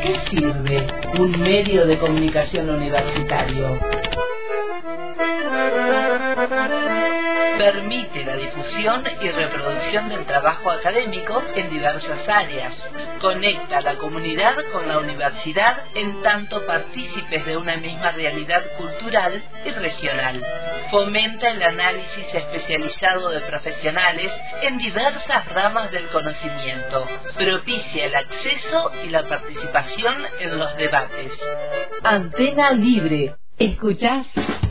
qué sirve un medio de comunicación universitario? Permite la difusión y reproducción del trabajo académico en diversas áreas. Conecta a la comunidad con la universidad en tanto partícipes de una misma realidad cultural y regional. Fomenta el análisis especializado de profesionales en diversas ramas del conocimiento. Propicia el acceso y la participación en los debates. Antena Libre. ¿Escuchás?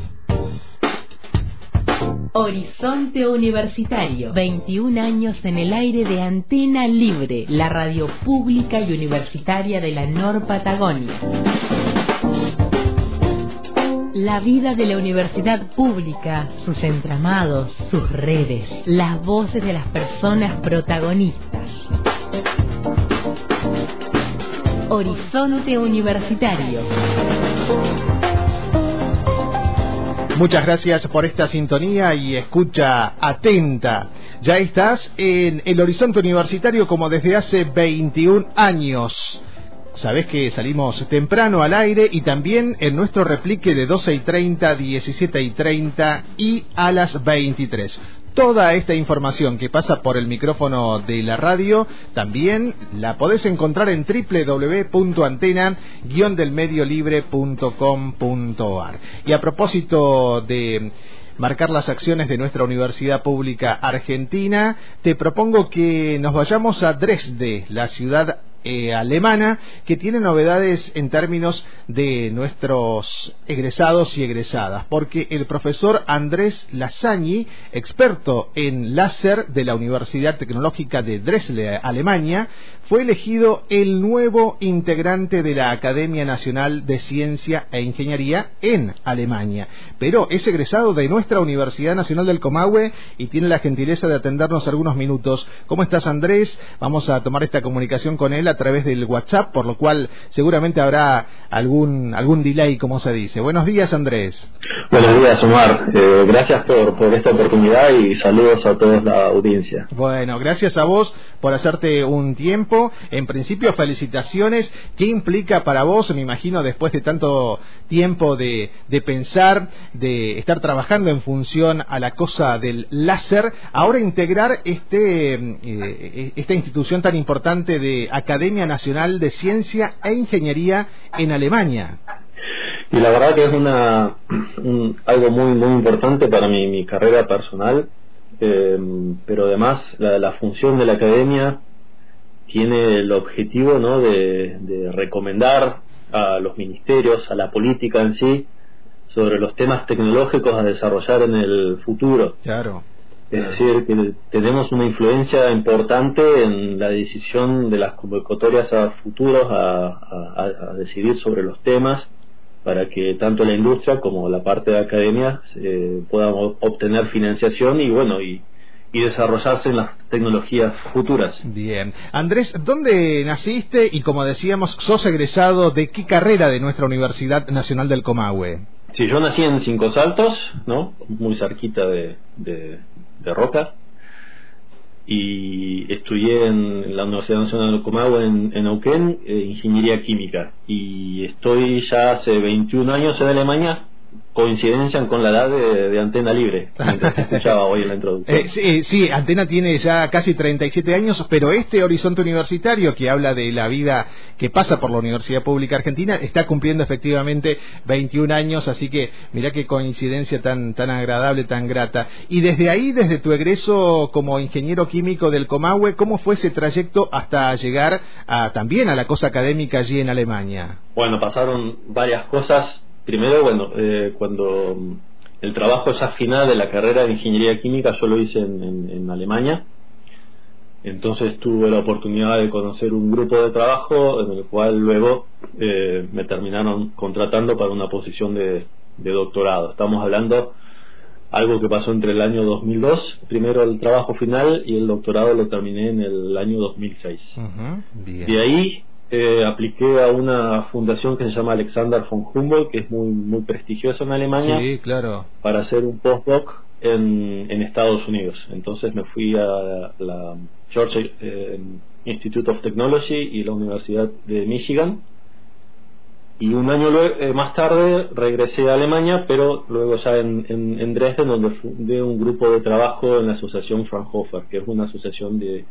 Horizonte Universitario. 21 años en el aire de Antena Libre, la radio pública y universitaria de la Nor Patagonia. La vida de la universidad pública, sus entramados, sus redes, las voces de las personas protagonistas. Horizonte Universitario. Muchas gracias por esta sintonía y escucha atenta. Ya estás en el Horizonte Universitario como desde hace 21 años. Sabés que salimos temprano al aire y también en nuestro replique de 12:30, 17:30 y a las 23. Toda esta información que pasa por el micrófono de la radio también la podés encontrar en www.antena-delmediolibre.com.ar. Y a propósito de marcar las acciones de nuestra Universidad Pública Argentina, te propongo que nos vayamos a Dresde, la ciudad alemana, que tiene novedades en términos de nuestros egresados y egresadas, porque el profesor Andrés Lasagni, experto en láser de la Universidad Tecnológica de Dresde, Alemania, fue elegido el nuevo integrante de la Academia Nacional de Ciencia e Ingeniería en Alemania, pero es egresado de nuestra Universidad Nacional del Comahue y tiene la gentileza de atendernos algunos minutos. ¿Cómo estás, Andrés? Vamos a tomar esta comunicación con él a través del WhatsApp, por lo cual seguramente habrá algún delay, como se dice. Buenos días, Andrés. Buenos días, Omar. Gracias por esta oportunidad y saludos a toda la audiencia. Bueno, gracias a vos por hacerte un tiempo. En principio, felicitaciones. ¿Qué implica para vos, me imagino, después de tanto tiempo de pensar, de estar trabajando en función a la cosa del láser, ahora integrar esta institución tan importante de Academia Nacional de Ciencia e Ingeniería en Alemania? Y la verdad que es algo muy muy importante para mi carrera personal, pero además la función de la academia tiene el objetivo, ¿no?, de recomendar a los ministerios, a la política en sí, sobre los temas tecnológicos a desarrollar en el futuro. Claro. Es decir, que tenemos una influencia importante en la decisión de las convocatorias a futuros a decidir sobre los temas, para que tanto la industria como la parte de academia puedan obtener financiación y desarrollarse en las tecnologías futuras. Bien. Andrés, ¿dónde naciste y, como decíamos, sos egresado de qué carrera de nuestra Universidad Nacional del Comahue? Sí, yo nací en Cinco Saltos, ¿no?, muy cerquita de Roca, y estudié en la Universidad Nacional del Comahue en Neuquén, Ingeniería Química, y estoy ya hace 21 años en Alemania. Coincidencian con la edad de Antena Libre, mientras escuchaba hoy en la introducción. Sí, Antena tiene ya casi 37 años, pero este Horizonte Universitario, que habla de la vida que pasa por la Universidad Pública Argentina, está cumpliendo efectivamente 21 años, así que mirá qué coincidencia tan agradable, tan grata. Y desde ahí, desde tu egreso como ingeniero químico del Comahue, ¿cómo fue ese trayecto hasta llegar también a la cosa académica allí en Alemania? Bueno, pasaron varias cosas. Primero, cuando el trabajo ya final de la carrera de Ingeniería Química yo lo hice en Alemania, entonces tuve la oportunidad de conocer un grupo de trabajo en el cual luego me terminaron contratando para una posición de doctorado. Estamos hablando algo que pasó entre el año 2002, primero el trabajo final, y el doctorado lo terminé en el año 2006. Bien. De ahí apliqué a una fundación que se llama Alexander von Humboldt, que es muy prestigiosa en Alemania. Sí, claro. Para hacer un postdoc en Estados Unidos. Entonces me fui a la Georgia Institute of Technology y la Universidad de Michigan, Y un año más tarde regresé a Alemania, pero luego ya en Dresden, donde fundé un grupo de trabajo en la asociación Fraunhofer, que es una asociación de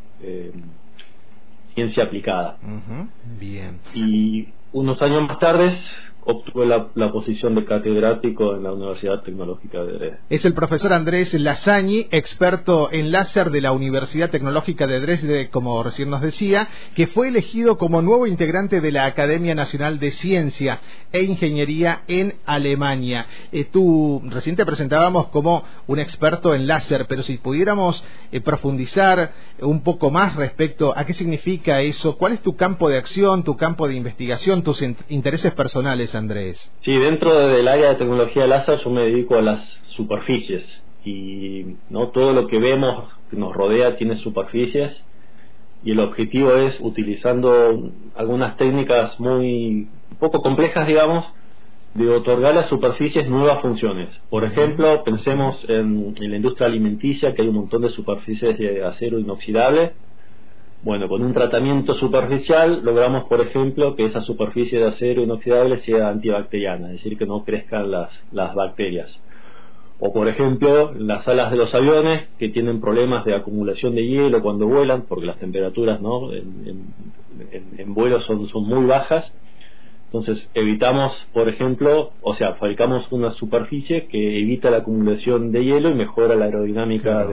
ciencia aplicada. Bien. Y unos años más tarde obtuve la posición de catedrático en la Universidad Tecnológica de Dresde. Es el profesor Andrés Lasagni, experto en láser de la Universidad Tecnológica de Dresde, como recién nos decía, que fue elegido como nuevo integrante de la Academia Nacional de Ciencia e Ingeniería en Alemania. Tú recién te presentábamos como un experto en láser, pero si pudiéramos profundizar un poco más respecto a qué significa eso, cuál es tu campo de acción, tu campo de investigación, tus intereses personales, Andrés. Sí, dentro del área de tecnología láser yo me dedico a las superficies y no todo lo que vemos que nos rodea tiene superficies, y el objetivo es, utilizando algunas técnicas muy poco complejas, digamos, de otorgar a las superficies nuevas funciones. Por ejemplo, pensemos en la industria alimenticia, que hay un montón de superficies de acero inoxidable. Bueno, con un tratamiento superficial logramos, por ejemplo, que esa superficie de acero inoxidable sea antibacteriana, es decir, que no crezcan las bacterias. O, por ejemplo, las alas de los aviones, que tienen problemas de acumulación de hielo cuando vuelan, porque las temperaturas, ¿no?, en vuelo son muy bajas. Entonces evitamos, por ejemplo, fabricamos una superficie que evita la acumulación de hielo y mejora la aerodinámica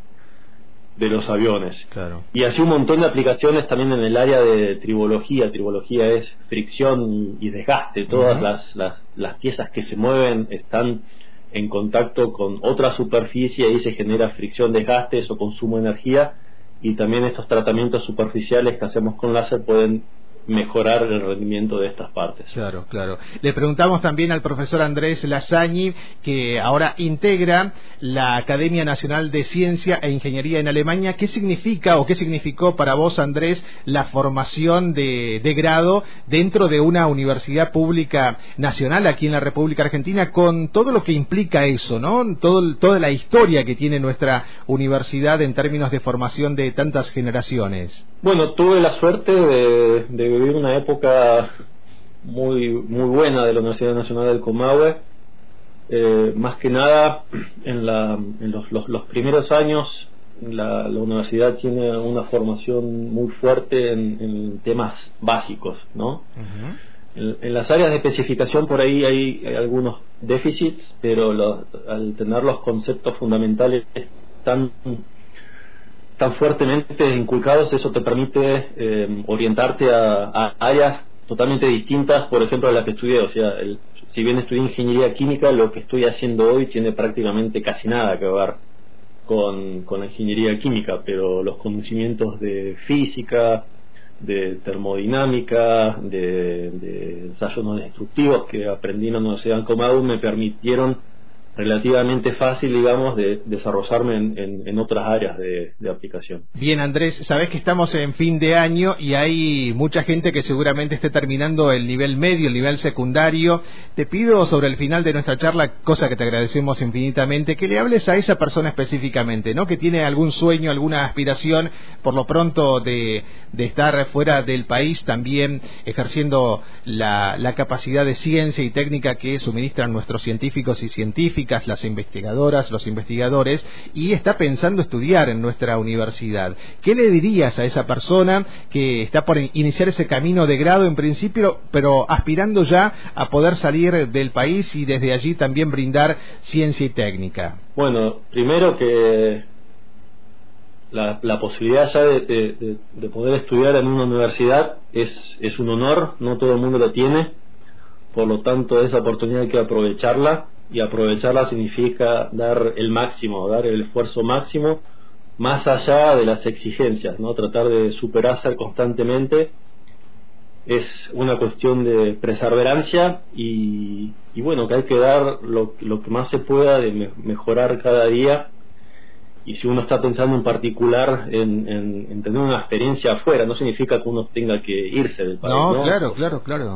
de los aviones. Claro. Y así un montón de aplicaciones también en el área de tribología. Tribología es fricción y desgaste. Todas las piezas que se mueven están en contacto con otra superficie y ahí se genera fricción, desgaste, eso consumo de energía, y también estos tratamientos superficiales que hacemos con láser pueden mejorar el rendimiento de estas partes. Claro, claro. Le preguntamos también al profesor Andrés Lasagni, que ahora integra la Academia Nacional de Ciencia e Ingeniería en Alemania, ¿qué significa o qué significó para vos, Andrés, la formación de grado dentro de una universidad pública nacional aquí en la República Argentina, con todo lo que implica eso, ¿no? Toda la historia que tiene nuestra universidad en términos de formación de tantas generaciones. Bueno, tuve la suerte de vivir una época muy buena de la Universidad Nacional del Comahue. Más que nada en los primeros años la universidad tiene una formación muy fuerte en temas básicos, ¿no? En las áreas de especificación por ahí hay algunos déficits, pero al tener los conceptos fundamentales tan fuertemente inculcados, eso te permite orientarte a áreas totalmente distintas, por ejemplo, a las que estudié. O sea, si bien estudié ingeniería química, lo que estoy haciendo hoy tiene prácticamente casi nada que ver con la ingeniería química, pero los conocimientos de física, de termodinámica, de ensayos no destructivos que aprendí en la Universidad de Comahue me permitieron relativamente fácil, digamos, de desarrollarme en otras áreas de aplicación. Bien, Andrés, sabés que estamos en fin de año y hay mucha gente que seguramente esté terminando el nivel medio, el nivel secundario. Te pido sobre el final de nuestra charla, cosa que te agradecemos infinitamente, que le hables a esa persona específicamente, ¿no?, que tiene algún sueño, alguna aspiración, por lo pronto de estar fuera del país, también ejerciendo la capacidad de ciencia y técnica que suministran nuestros científicos y científicas, las investigadoras, los investigadores, y está pensando estudiar en nuestra universidad. ¿Qué le dirías a esa persona que está por iniciar ese camino de grado en principio, pero aspirando ya a poder salir del país y desde allí también brindar ciencia y técnica? Bueno, primero que la posibilidad ya de poder estudiar en una universidad es un honor, no todo el mundo lo tiene, por lo tanto esa oportunidad hay que aprovecharla. Y aprovecharla significa dar el máximo, dar el esfuerzo máximo, más allá de las exigencias, ¿no? Tratar de superarse constantemente. Es una cuestión de perseverancia y bueno, que hay que dar lo que más se pueda de mejorar cada día. Y si uno está pensando en particular en tener una experiencia afuera, no significa que uno tenga que irse del país, ¿no? Claro.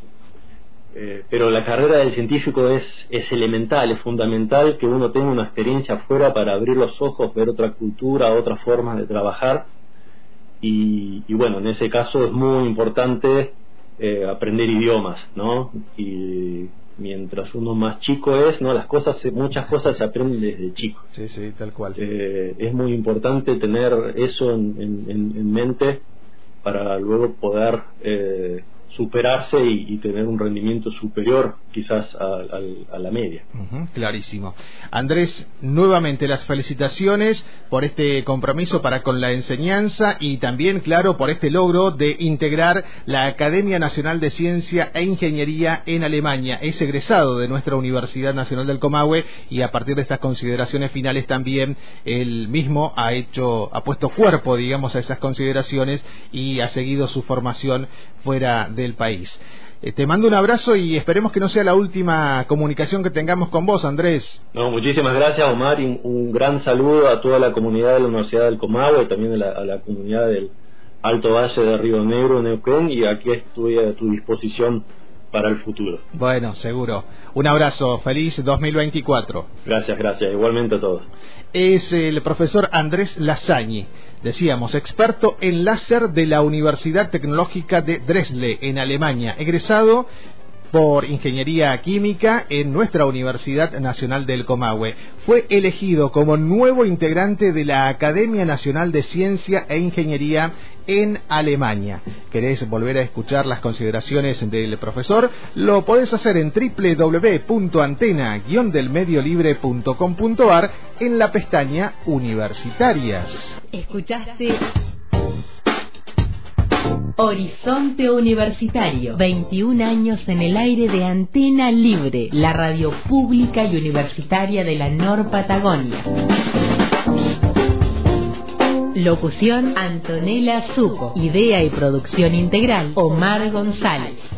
Pero la carrera del científico es elemental, es fundamental que uno tenga una experiencia afuera para abrir los ojos, ver otra cultura, otras formas de trabajar, y bueno, en ese caso es muy importante aprender idiomas, ¿no? Y mientras uno más chico es, ¿no? Muchas cosas se aprenden desde chico. Sí, sí, tal cual. Es muy importante tener eso en mente para luego poder superarse y tener un rendimiento superior quizás a la media. Clarísimo. Andrés, nuevamente las felicitaciones por este compromiso para con la enseñanza y también, claro, por este logro de integrar la Academia Nacional de Ciencia e Ingeniería en Alemania. Es egresado de nuestra Universidad Nacional del Comahue y a partir de estas consideraciones finales también él mismo ha puesto cuerpo, digamos, a esas consideraciones y ha seguido su formación fuera del país. Te mando un abrazo y esperemos que no sea la última comunicación que tengamos con vos, Andrés. No, muchísimas gracias, Omar, y un gran saludo a toda la comunidad de la Universidad del Comahue y también a la comunidad del Alto Valle de Río Negro, Neuquén, y aquí estoy a tu disposición para el futuro. Bueno, seguro. Un abrazo, feliz 2024. Gracias, igualmente a todos. Es el profesor Andrés Lasagni, decíamos, experto en láser de la Universidad Tecnológica de Dresde, en Alemania, egresado por Ingeniería Química en nuestra Universidad Nacional del Comahue. Fue elegido como nuevo integrante de la Academia Nacional de Ciencia e Ingeniería en Alemania. ¿Querés volver a escuchar las consideraciones del profesor? Lo podés hacer en www.antena-delmediolibre.com.ar en la pestaña Universitarias. Escuchaste Horizonte Universitario, 21 años en el aire de Antena Libre, la radio pública y universitaria de la Nor Patagonia. Locución: Antonella Zucco. Idea y producción integral: Omar González.